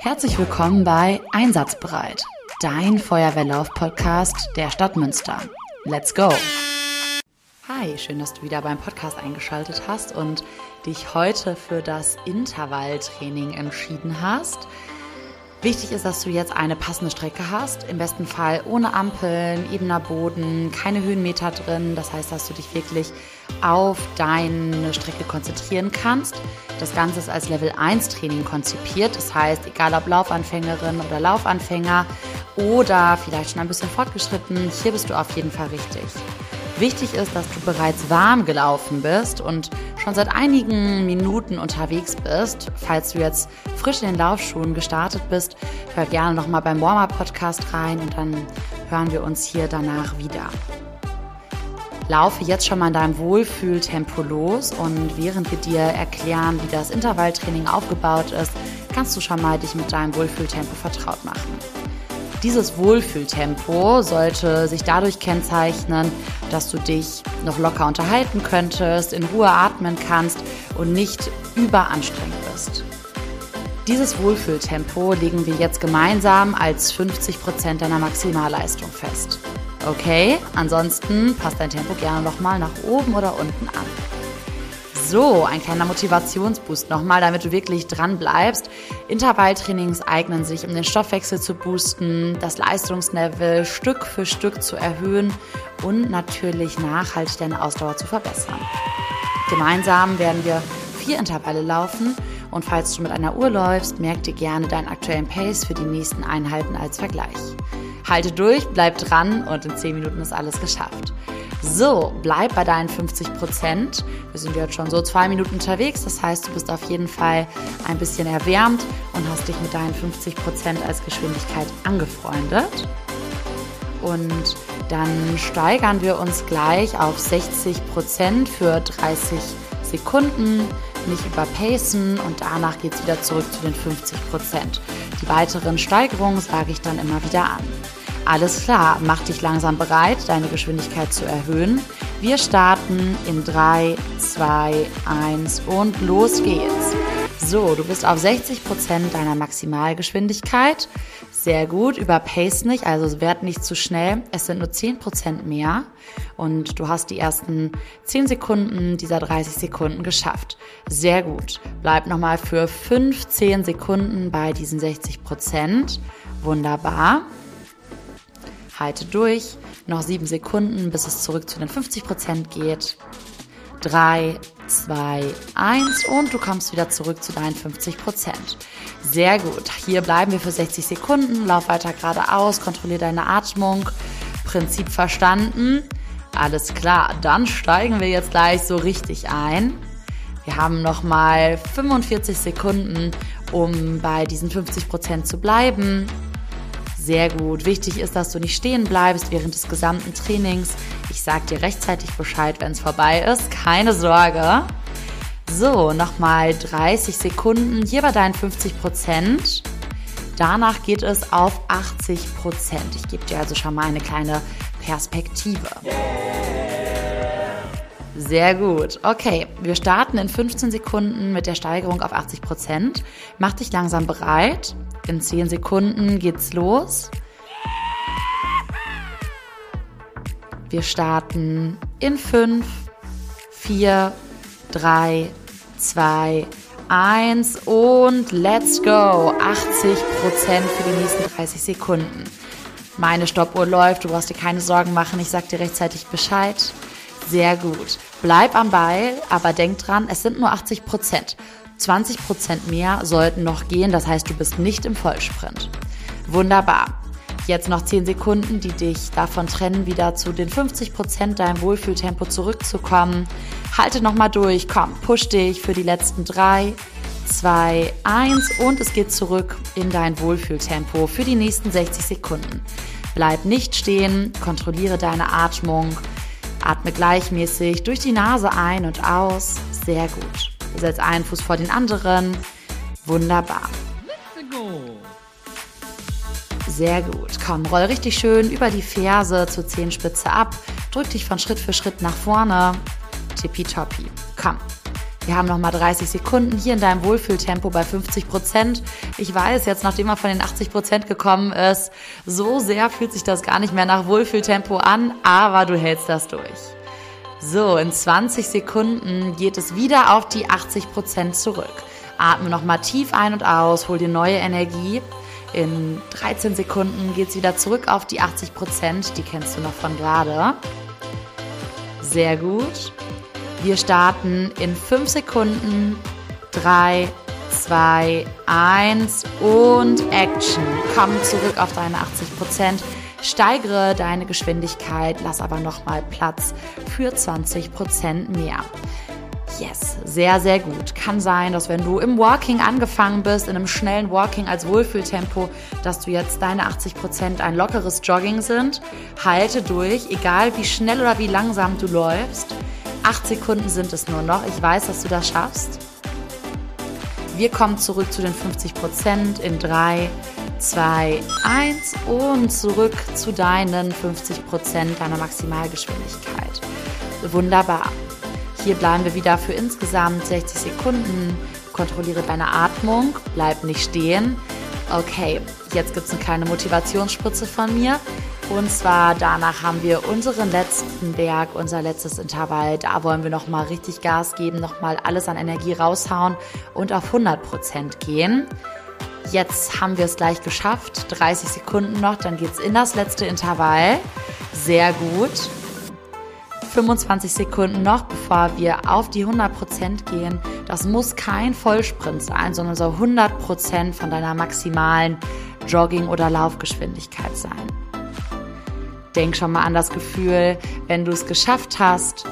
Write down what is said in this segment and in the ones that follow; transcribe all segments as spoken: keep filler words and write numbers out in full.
Herzlich willkommen bei Einsatzbereit, dein Feuerwehrlauf-Podcast der Stadt Münster. Let's go! Hi, schön, dass du wieder beim Podcast eingeschaltet hast und dich heute für das Intervalltraining entschieden hast. Wichtig ist, dass du jetzt eine passende Strecke hast, im besten Fall ohne Ampeln, ebener Boden, keine Höhenmeter drin. Das heißt, dass du dich wirklich auf deine Strecke konzentrieren kannst. Das Ganze ist als Level eins Training konzipiert. Das heißt, egal ob Laufanfängerin oder Laufanfänger oder vielleicht schon ein bisschen fortgeschritten, hier bist du auf jeden Fall richtig. Wichtig ist, dass du bereits warm gelaufen bist und schon seit einigen Minuten unterwegs bist. Falls du jetzt frisch in den Laufschuhen gestartet bist, hör gerne nochmal beim Warm-Up-Podcast rein und dann hören wir uns hier danach wieder. Laufe jetzt schon mal in deinem Wohlfühltempo los und während wir dir erklären, wie das Intervalltraining aufgebaut ist, kannst du schon mal dich mit deinem Wohlfühltempo vertraut machen. Dieses Wohlfühltempo sollte sich dadurch kennzeichnen, dass du dich noch locker unterhalten könntest, in Ruhe atmen kannst und nicht überanstrengend bist. Dieses Wohlfühltempo legen wir jetzt gemeinsam als fünfzig Prozent deiner Maximalleistung fest. Okay, ansonsten passt dein Tempo gerne nochmal nach oben oder unten an. So, ein kleiner Motivationsboost nochmal, damit du wirklich dran bleibst. Intervalltrainings eignen sich, um den Stoffwechsel zu boosten, das Leistungslevel Stück für Stück zu erhöhen und natürlich nachhaltig deine Ausdauer zu verbessern. Gemeinsam werden wir vier Intervalle laufen und falls du mit einer Uhr läufst, merk dir gerne deinen aktuellen Pace für die nächsten Einheiten als Vergleich. Halte durch, bleib dran und in zehn Minuten ist alles geschafft. So, bleib bei deinen fünfzig Prozent. Wir sind jetzt schon so zwei Minuten unterwegs, das heißt, du bist auf jeden Fall ein bisschen erwärmt und hast dich mit deinen fünfzig Prozent als Geschwindigkeit angefreundet. Und dann steigern wir uns gleich auf sechzig Prozent für dreißig Sekunden, nicht überpacen und danach geht es wieder zurück zu den fünfzig Prozent. Die weiteren Steigerungen sage ich dann immer wieder an. Alles klar, mach dich langsam bereit, deine Geschwindigkeit zu erhöhen. Wir starten in drei, zwei, eins und los geht's. So, du bist auf sechzig Prozent deiner Maximalgeschwindigkeit. Sehr gut, überpace nicht, also werd nicht zu schnell. Es sind nur zehn Prozent mehr und du hast die ersten zehn Sekunden dieser dreißig Sekunden geschafft. Sehr gut. Bleib nochmal für fünfzehn Sekunden bei diesen sechzig Prozent. Wunderbar. Halte durch. Noch sieben Sekunden, bis es zurück zu den fünfzig Prozent geht. drei, zwei, eins und du kommst wieder zurück zu deinen fünfzig Prozent. Sehr gut. Hier bleiben wir für sechzig Sekunden. Lauf weiter geradeaus, kontrolliere deine Atmung. Prinzip verstanden. Alles klar, dann steigen wir jetzt gleich so richtig ein. Wir haben nochmal fünfundvierzig Sekunden, um bei diesen fünfzig Prozent zu bleiben. Sehr gut. Wichtig ist, dass du nicht stehen bleibst während des gesamten Trainings. Ich sage dir rechtzeitig Bescheid, wenn es vorbei ist. Keine Sorge. So, nochmal dreißig Sekunden. Hier bei deinen fünfzig Prozent. Danach geht es auf achtzig Prozent. Ich gebe dir also schon mal eine kleine Perspektive. Sehr gut. Okay, wir starten in fünfzehn Sekunden mit der Steigerung auf achtzig Prozent. Mach dich langsam bereit. In zehn Sekunden geht's los. Wir starten in fünf, vier, drei, zwei, eins und let's go. achtzig Prozent für die nächsten dreißig Sekunden. Meine Stoppuhr läuft, du brauchst dir keine Sorgen machen, ich sag dir rechtzeitig Bescheid. Sehr gut. Bleib am Ball, aber denk dran, es sind nur achtzig Prozent. zwanzig Prozent mehr sollten noch gehen, das heißt, du bist nicht im Vollsprint. Wunderbar. Jetzt noch zehn Sekunden, die dich davon trennen, wieder zu den fünfzig Prozent deinem Wohlfühltempo zurückzukommen. Halte nochmal durch, komm, push dich für die letzten drei, zwei, eins und es geht zurück in dein Wohlfühltempo für die nächsten sechzig Sekunden. Bleib nicht stehen, kontrolliere deine Atmung, atme gleichmäßig durch die Nase ein und aus. Sehr gut. Setz einen Fuß vor den anderen. Wunderbar. Sehr gut. Komm, roll richtig schön über die Ferse zur Zehenspitze ab. Drück dich von Schritt für Schritt nach vorne. Tippitoppi. Komm. Wir haben nochmal dreißig Sekunden hier in deinem Wohlfühltempo bei fünfzig Prozent. Ich weiß jetzt, nachdem man von den achtzig Prozent gekommen ist, so sehr fühlt sich das gar nicht mehr nach Wohlfühltempo an, aber du hältst das durch. So, in zwanzig Sekunden geht es wieder auf die achtzig Prozent zurück. Atme nochmal tief ein und aus, hol dir neue Energie. In dreizehn Sekunden geht es wieder zurück auf die achtzig Prozent, die kennst du noch von gerade. Sehr gut. Wir starten in fünf Sekunden. drei, zwei, eins und Action. Komm zurück auf deine achtzig Prozent. Steigere deine Geschwindigkeit, lass aber nochmal Platz für zwanzig Prozent mehr. Yes, sehr, sehr gut. Kann sein, dass wenn du im Walking angefangen bist, in einem schnellen Walking als Wohlfühltempo, dass du jetzt deine achtzig Prozent ein lockeres Jogging sind. Halte durch, egal wie schnell oder wie langsam du läufst. Acht Sekunden sind es nur noch. Ich weiß, dass du das schaffst. Wir kommen zurück zu den fünfzig Prozent in drei, zwei, eins und zurück zu deinen fünfzig Prozent deiner Maximalgeschwindigkeit. Wunderbar. Hier bleiben wir wieder für insgesamt sechzig Sekunden. Kontrolliere deine Atmung, bleib nicht stehen. Okay, jetzt gibt es eine kleine Motivationsspritze von mir. Und zwar danach haben wir unseren letzten Berg, unser letztes Intervall. Da wollen wir nochmal richtig Gas geben, nochmal alles an Energie raushauen und auf hundert Prozent gehen. Jetzt haben wir es gleich geschafft. dreißig Sekunden noch, dann geht es in das letzte Intervall. Sehr gut. fünfundzwanzig Sekunden noch, bevor wir auf die hundert Prozent gehen. Das muss kein Vollsprint sein, sondern soll hundert Prozent von deiner maximalen Jogging- oder Laufgeschwindigkeit sein. Denk schon mal an das Gefühl, wenn du es geschafft hast.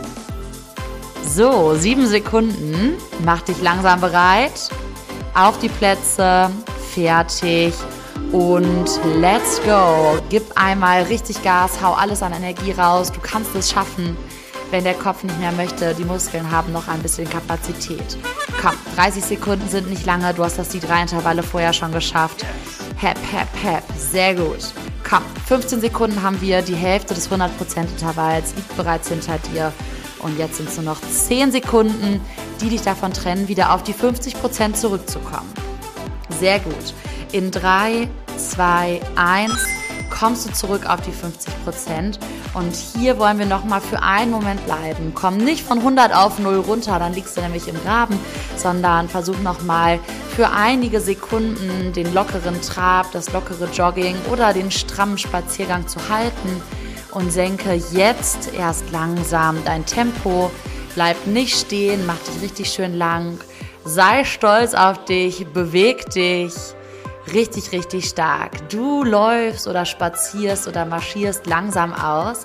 So, sieben Sekunden. Mach dich langsam bereit. Auf die Plätze. Fertig. Und let's go. Gib einmal richtig Gas, hau alles an Energie raus. Du kannst es schaffen, wenn der Kopf nicht mehr möchte. Die Muskeln haben noch ein bisschen Kapazität. Komm, dreißig Sekunden sind nicht lange. Du hast das die drei Intervalle vorher schon geschafft. Hep, hep, hep. Sehr gut. Komm, fünfzehn Sekunden haben wir. Die Hälfte des hundert Prozent Intervalls liegt bereits hinter dir. Und jetzt sind es nur noch zehn Sekunden, die dich davon trennen, wieder auf die fünfzig Prozent zurückzukommen. Sehr gut. In drei, zwei, eins kommst du zurück auf die fünfzig Prozent. Und hier wollen wir nochmal für einen Moment bleiben. Komm nicht von hundert auf null runter, dann liegst du nämlich im Graben, sondern versuch nochmal für einige Sekunden den lockeren Trab, das lockere Jogging oder den strammen Spaziergang zu halten und senke jetzt erst langsam dein Tempo. Bleib nicht stehen, mach dich richtig schön lang. Sei stolz auf dich, beweg dich. Richtig, richtig stark. Du läufst oder spazierst oder marschierst langsam aus.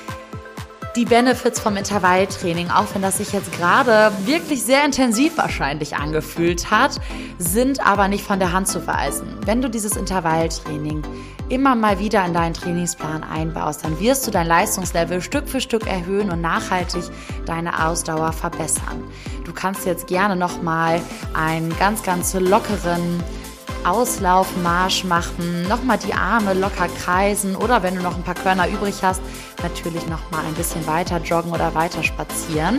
Die Benefits vom Intervalltraining, auch wenn das sich jetzt gerade wirklich sehr intensiv wahrscheinlich angefühlt hat, sind aber nicht von der Hand zu weisen. Wenn du dieses Intervalltraining immer mal wieder in deinen Trainingsplan einbaust, dann wirst du dein Leistungslevel Stück für Stück erhöhen und nachhaltig deine Ausdauer verbessern. Du kannst jetzt gerne nochmal einen ganz, ganz lockeren Auslaufmarsch machen, nochmal die Arme locker kreisen oder wenn du noch ein paar Körner übrig hast, natürlich nochmal ein bisschen weiter joggen oder weiter spazieren.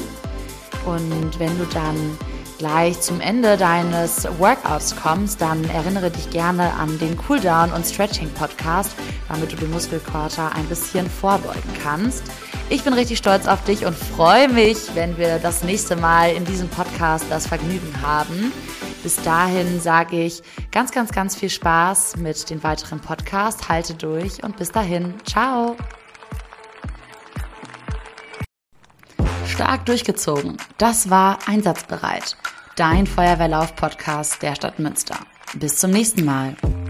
Und wenn du dann gleich zum Ende deines Workouts kommst, dann erinnere dich gerne an den Cooldown- und Stretching-Podcast, damit du den Muskelkater ein bisschen vorbeugen kannst. Ich bin richtig stolz auf dich und freue mich, wenn wir das nächste Mal in diesem Podcast das Vergnügen haben. Bis dahin sage ich ganz, ganz, ganz viel Spaß mit den weiteren Podcasts. Halte durch und bis dahin. Ciao. Stark durchgezogen. Das war Einsatzbereit. Dein Feuerwehrlauf-Podcast der Stadt Münster. Bis zum nächsten Mal.